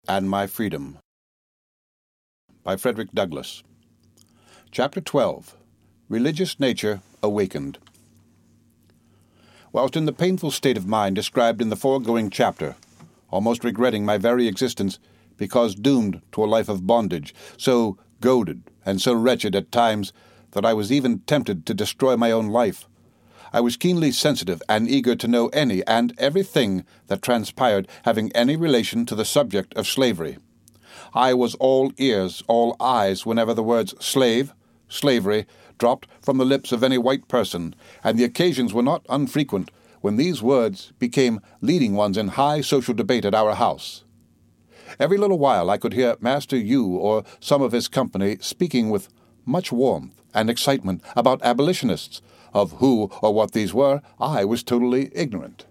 and My Freedom by Frederick Douglass. Chapter 12. Religious Nature Awakened. Whilst in the painful state of mind described in the foregoing chapter, almost regretting my very existence because doomed to a life of bondage, so goaded and so wretched at times that I was even tempted to destroy my own life, I was keenly sensitive and eager to know any and everything that transpired having any relation to the subject of slavery. I was all ears, all eyes, whenever the words slave, slavery, dropped from the lips of any white person, and the occasions were not unfrequent when these words became leading ones in high social debate at our house. Every little while I could hear Master Hugh or some of his company speaking with much warmth and excitement about abolitionists, of who or what these were, I was totally ignorant.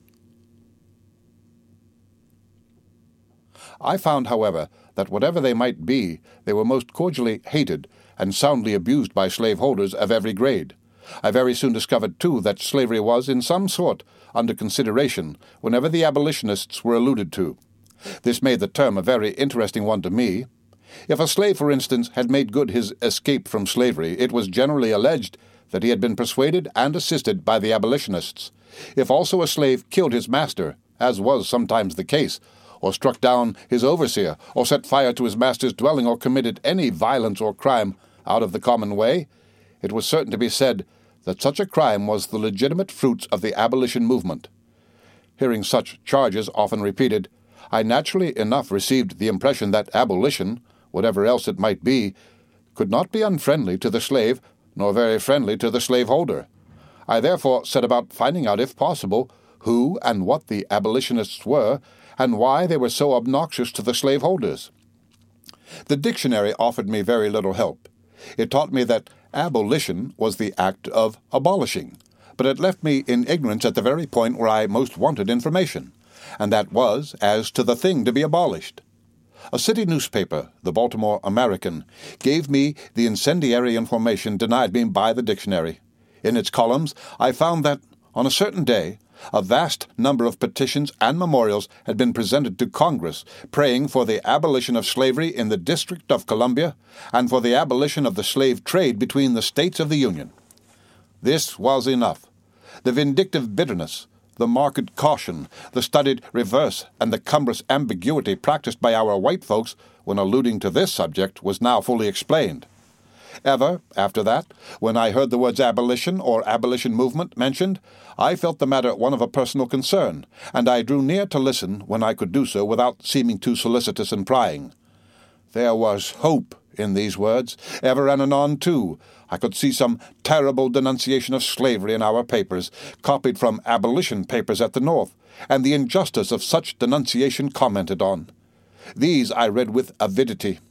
I found, however, that whatever they might be, they were most cordially hated and soundly abused by slaveholders of every grade. I very soon discovered, too, that slavery was, in some sort, under consideration whenever the abolitionists were alluded to. This made the term a very interesting one to me. If a slave, for instance, had made good his escape from slavery, it was generally alleged that he had been persuaded and assisted by the abolitionists. If also a slave killed his master, as was sometimes the case, or struck down his overseer, or set fire to his master's dwelling, or committed any violence or crime out of the common way, it was certain to be said that such a crime was the legitimate fruits of the abolition movement. Hearing such charges often repeated, I naturally enough received the impression that abolition, whatever else it might be, could not be unfriendly to the slave, nor very friendly to the slaveholder. I therefore set about finding out, if possible, who and what the abolitionists were, and why they were so obnoxious to the slaveholders. The dictionary offered me very little help. It taught me that abolition was the act of abolishing, but it left me in ignorance at the very point where I most wanted information, and that was as to the thing to be abolished. A city newspaper, the Baltimore American, gave me the incendiary information denied me by the dictionary. In its columns I found that, on a certain day, a vast number of petitions and memorials had been presented to Congress, praying for the abolition of slavery in the District of Columbia and for the abolition of the slave trade between the states of the Union. This was enough. The vindictive bitterness, the marked caution, the studied reverse, and the cumbrous ambiguity practiced by our white folks when alluding to this subject was now fully explained. Ever, after that, when I heard the words abolition or abolition movement mentioned, I felt the matter one of a personal concern, and I drew near to listen when I could do so without seeming too solicitous and prying. There was hope in these words. Ever and anon, too, I could see some terrible denunciation of slavery in our papers, copied from abolition papers at the North, and the injustice of such denunciation commented on. These I read with avidity.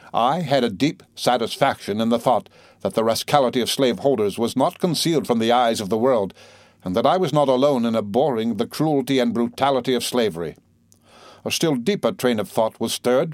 I had a deep satisfaction in the thought that the rascality of slaveholders was not concealed from the eyes of the world, and that I was not alone in abhorring the cruelty and brutality of slavery. A still deeper train of thought was stirred.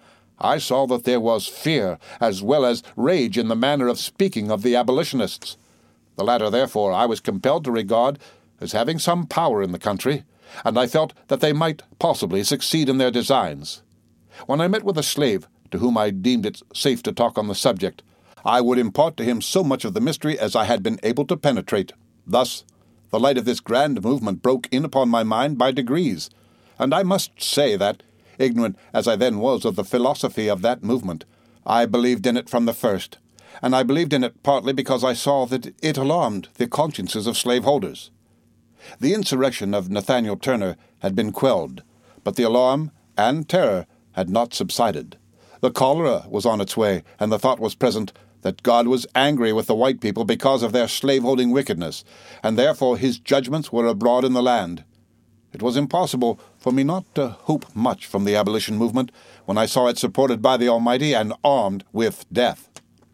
I saw that there was fear as well as rage in the manner of speaking of the abolitionists. The latter, therefore, I was compelled to regard as having some power in the country, and I felt that they might possibly succeed in their designs. When I met with a slave to whom I deemed it safe to talk on the subject, I would impart to him so much of the mystery as I had been able to penetrate. Thus, the light of this grand movement broke in upon my mind by degrees, and I must say that, ignorant as I then was of the philosophy of that movement, I believed in it from the first, and I believed in it partly because I saw that it alarmed the consciences of slaveholders. The insurrection of Nathaniel Turner had been quelled, but the alarm and terror had not subsided. The cholera was on its way, and the thought was present that God was angry with the white people because of their slaveholding wickedness, and therefore his judgments were abroad in the land. It was impossible for me not to hope much from the abolition movement when I saw it supported by the Almighty and armed with death.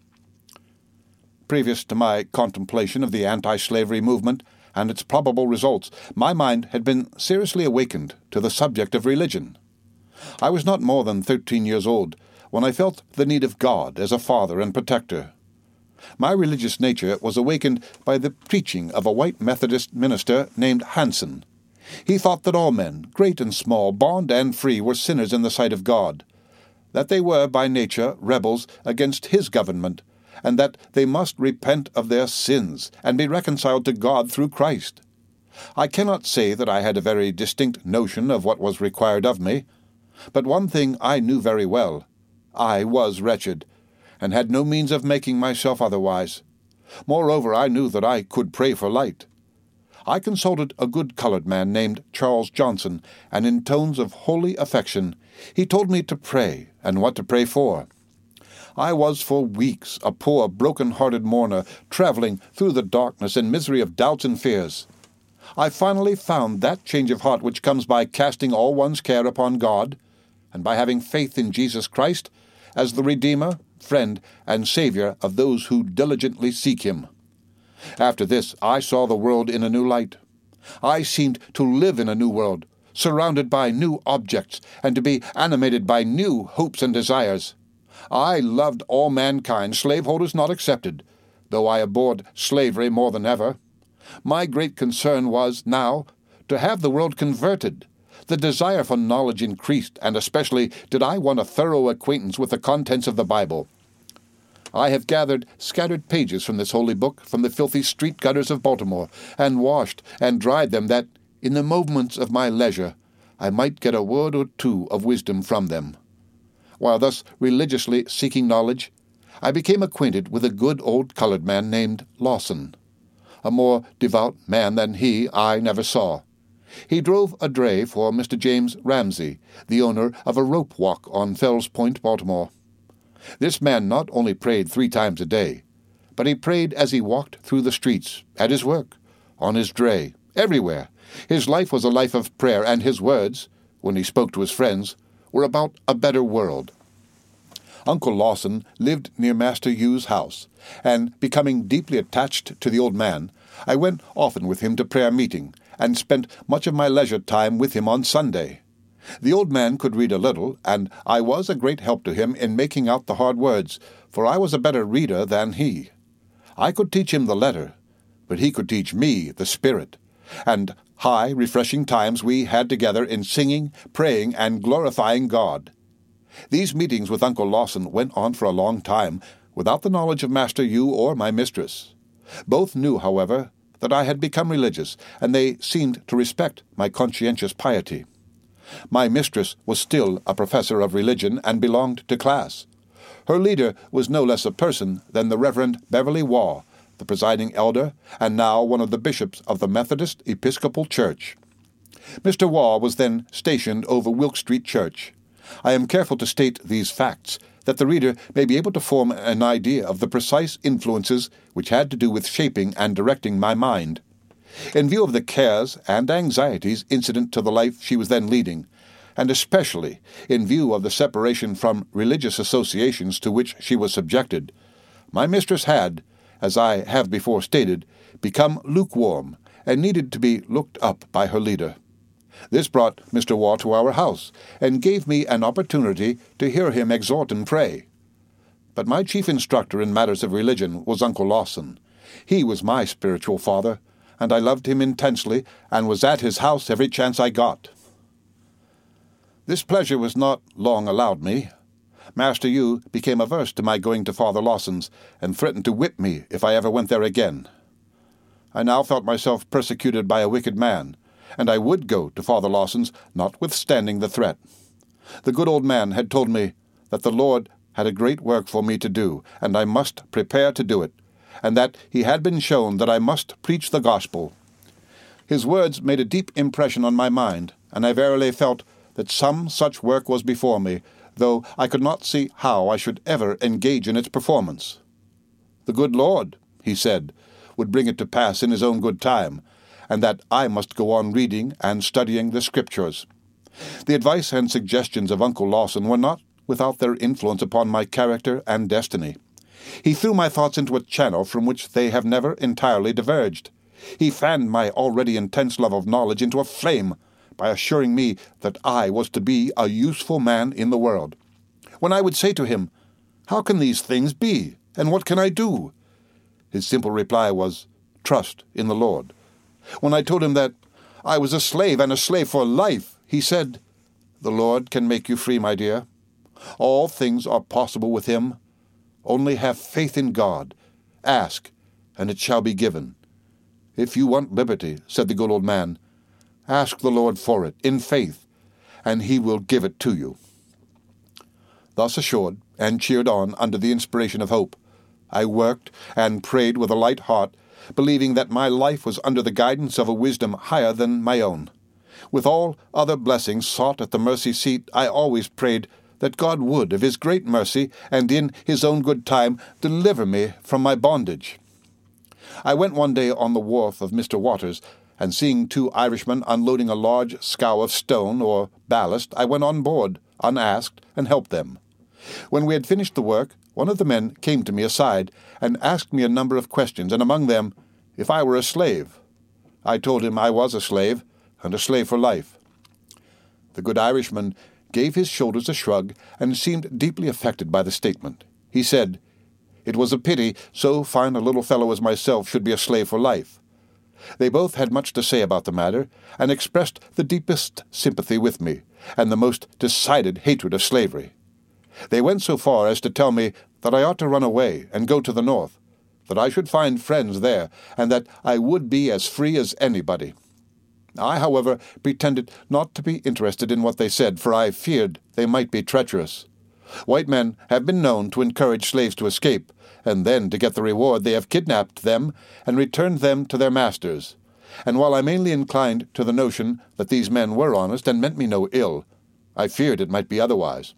Previous to my contemplation of the anti-slavery movement and its probable results, my mind had been seriously awakened to the subject of religion. I was not more than 13 years old when I felt the need of God as a father and protector. My religious nature was awakened by the preaching of a white Methodist minister named Hanson. He thought that all men, great and small, bond and free, were sinners in the sight of God, that they were by nature rebels against his government, and that they must repent of their sins and be reconciled to God through Christ. I cannot say that I had a very distinct notion of what was required of me, but one thing I knew very well. I was wretched, and had no means of making myself otherwise. Moreover, I knew that I could pray for light. I consulted a good colored man named Charles Johnson, and in tones of holy affection he told me to pray, and what to pray for. I was for weeks a poor, broken-hearted mourner, traveling through the darkness and misery of doubts and fears. I finally found that change of heart which comes by casting all one's care upon God, and by having faith in Jesus Christ as the Redeemer, friend, and Savior of those who diligently seek him. After this, I saw the world in a new light. I seemed to live in a new world, surrounded by new objects, and to be animated by new hopes and desires. I loved all mankind, slaveholders not excepted, though I abhorred slavery more than ever. My great concern was, now, to have the world converted. The desire for knowledge increased, and especially did I want a thorough acquaintance with the contents of the Bible. I have gathered scattered pages from this holy book from the filthy street gutters of Baltimore, and washed and dried them that, in the moments of my leisure, I might get a word or two of wisdom from them. While thus religiously seeking knowledge, I became acquainted with a good old colored man named Lawson. A more devout man than he I never saw. He drove a dray for Mr. James Ramsey, the owner of a rope walk on Fells Point, Baltimore. This man not only prayed 3 times a day, but he prayed as he walked through the streets, at his work, on his dray, everywhere. His life was a life of prayer, and his words, when he spoke to his friends, were about a better world. Uncle Lawson lived near Master Hugh's house, and, becoming deeply attached to the old man, I went often with him to prayer meeting, and spent much of my leisure time with him on Sunday. The old man could read a little, and I was a great help to him in making out the hard words, for I was a better reader than he. I could teach him the letter, but he could teach me the spirit, and high, refreshing times we had together in singing, praying, and glorifying God. These meetings with Uncle Lawson went on for a long time, without the knowledge of Master Hugh or my mistress. Both knew, however, that I had become religious, and they seemed to respect my conscientious piety. My mistress was still a professor of religion and belonged to class. Her leader was no less a person than the Reverend Beverly Waugh, the presiding elder, and now one of the bishops of the Methodist Episcopal Church. Mr. Waugh was then stationed over Wilk Street Church. I am careful to state these facts, that the reader may be able to form an idea of the precise influences which had to do with shaping and directing my mind. In view of the cares and anxieties incident to the life she was then leading, and especially in view of the separation from religious associations to which she was subjected, my mistress had, as I have before stated, become lukewarm, and needed to be looked up by her leader. This brought Mr. Waugh to our house, and gave me an opportunity to hear him exhort and pray. But my chief instructor in matters of religion was Uncle Lawson. He was my spiritual father, and I loved him intensely, and was at his house every chance I got. This pleasure was not long allowed me. Master Hugh became averse to my going to Father Lawson's, and threatened to whip me if I ever went there again. I now felt myself persecuted by a wicked man, and I would go to Father Lawson's, notwithstanding the threat. The good old man had told me that the Lord had a great work for me to do, and I must prepare to do it, and that he had been shown that I must preach the gospel. His words made a deep impression on my mind, and I verily felt that some such work was before me, though I could not see how I should ever engage in its performance. The good Lord, he said, would bring it to pass in his own good time, and that I must go on reading and studying the Scriptures. The advice and suggestions of Uncle Lawson were not without their influence upon my character and destiny. He threw my thoughts into a channel from which they have never entirely diverged. He fanned my already intense love of knowledge into a flame by assuring me that I was to be a useful man in the world. When I would say to him, "How can these things be, and what can I do?" his simple reply was, "Trust in the Lord." When I told him that I was a slave, and a slave for life. He said, "The Lord can make you free, my dear. All things are possible with him. Only have faith in God. Ask, and it shall be given." "If you want liberty," said the good old man, "ask the Lord for it, in faith, and he will give it to you." Thus assured, and cheered on under the inspiration of hope, I worked and prayed with a light heart, believing that my life was under the guidance of a wisdom higher than my own. With all other blessings sought at the mercy seat, I always prayed that God would, of his great mercy, and in his own good time, deliver me from my bondage. I went one day on the wharf of Mr. Waters, and seeing 2 Irishmen unloading a large scow of stone or ballast, I went on board, unasked, and helped them. When we had finished the work, one of the men came to me aside, and asked me a number of questions, and among them, if I were a slave. I told him I was a slave, and a slave for life. The good Irishman gave his shoulders a shrug, and seemed deeply affected by the statement. He said, it was a pity so fine a little fellow as myself should be a slave for life. They both had much to say about the matter, and expressed the deepest sympathy with me, and the most decided hatred of slavery. They went so far as to tell me that I ought to run away and go to the north, that I should find friends there, and that I would be as free as anybody. I, however, pretended not to be interested in what they said, for I feared they might be treacherous. White men have been known to encourage slaves to escape, and then, to get the reward, they have kidnapped them and returned them to their masters. And while I mainly inclined to the notion that these men were honest and meant me no ill, I feared it might be otherwise.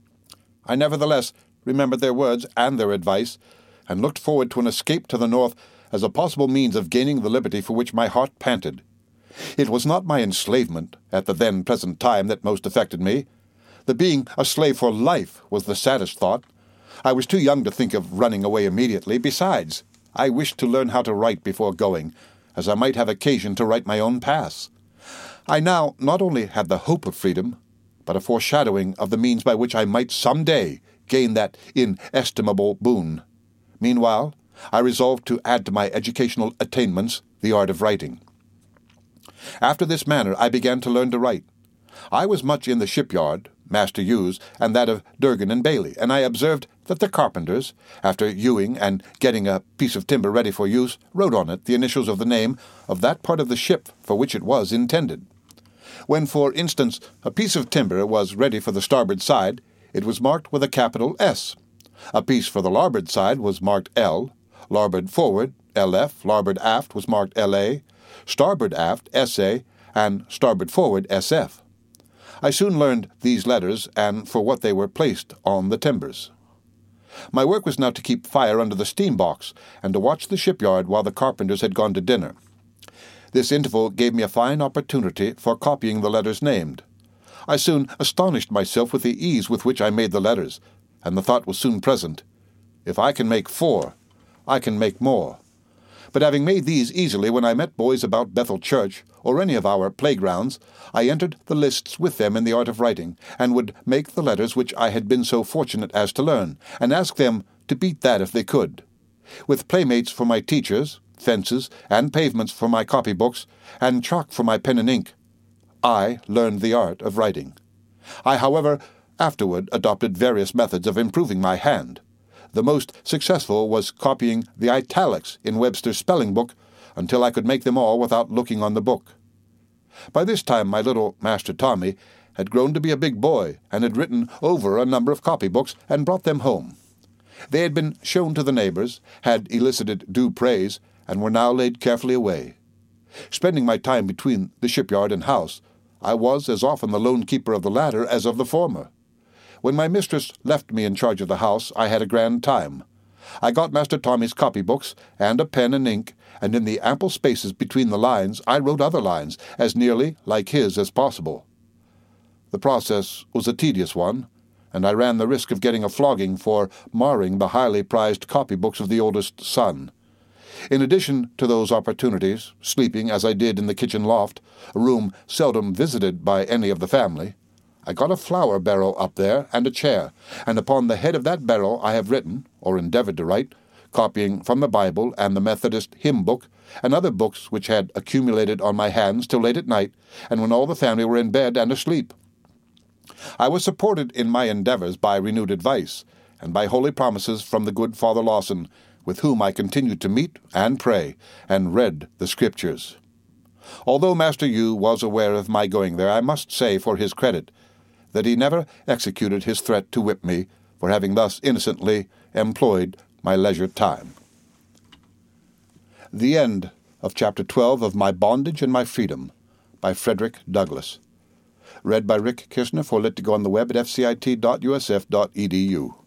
I nevertheless remembered their words and their advice, and looked forward to an escape to the north as a possible means of gaining the liberty for which my heart panted. It was not my enslavement at the then present time that most affected me. The being a slave for life was the saddest thought. I was too young to think of running away immediately. Besides, I wished to learn how to write before going, as I might have occasion to write my own pass. I now not only had the hope of freedom, but a foreshadowing of the means by which I might some day gain that inestimable boon. Meanwhile, I resolved to add to my educational attainments the art of writing. After this manner I began to learn to write. I was much in the shipyard, Master Hugh's, and that of Durgan and Bailey, and I observed that the carpenters, after hewing and getting a piece of timber ready for use, wrote on it the initials of the name of that part of the ship for which it was intended. When, for instance, a piece of timber was ready for the starboard side, it was marked with a capital S. A piece for the larboard side was marked L, larboard forward, LF, larboard aft was marked LA, starboard aft, SA, and starboard forward, SF. I soon learned these letters, and for what they were placed on the timbers. My work was now to keep fire under the steam box, and to watch the shipyard while the carpenters had gone to dinner. This interval gave me a fine opportunity for copying the letters named. I soon astonished myself with the ease with which I made the letters, and the thought was soon present, if I can make 4, I can make more. But having made these easily, when I met boys about Bethel Church, or any of our playgrounds, I entered the lists with them in the art of writing, and would make the letters which I had been so fortunate as to learn, and ask them to beat that if they could. With playmates for my teachers, fences, and pavements for my copybooks, and chalk for my pen and ink, I learned the art of writing. I, however, afterward adopted various methods of improving my hand. The most successful was copying the italics in Webster's spelling book until I could make them all without looking on the book. By this time my little Master Tommy had grown to be a big boy, and had written over a number of copybooks and brought them home. They had been shown to the neighbors, had elicited due praise, and were now laid carefully away. Spending my time between the shipyard and house, I was as often the lone keeper of the latter as of the former. When my mistress left me in charge of the house, I had a grand time. I got Master Tommy's copybooks and a pen and ink, and in the ample spaces between the lines I wrote other lines, as nearly like his as possible. The process was a tedious one, and I ran the risk of getting a flogging for marring the highly prized copybooks of the oldest son. In addition to those opportunities, sleeping as I did in the kitchen loft, a room seldom visited by any of the family, I got a flour barrel up there and a chair, and upon the head of that barrel I have written, or endeavored to write, copying from the Bible and the Methodist hymn book, and other books which had accumulated on my hands till late at night, and when all the family were in bed and asleep. I was supported in my endeavors by renewed advice, and by holy promises from the good Father Lawson, with whom I continued to meet and pray, and read the Scriptures. Although Master Yu was aware of my going there, I must say, for his credit, that he never executed his threat to whip me for having thus innocently employed my leisure time. The end of Chapter 12 of My Bondage and My Freedom by Frederick Douglass. Read by Rick Kirshner for Lit2Go on the web at fcit.usf.edu.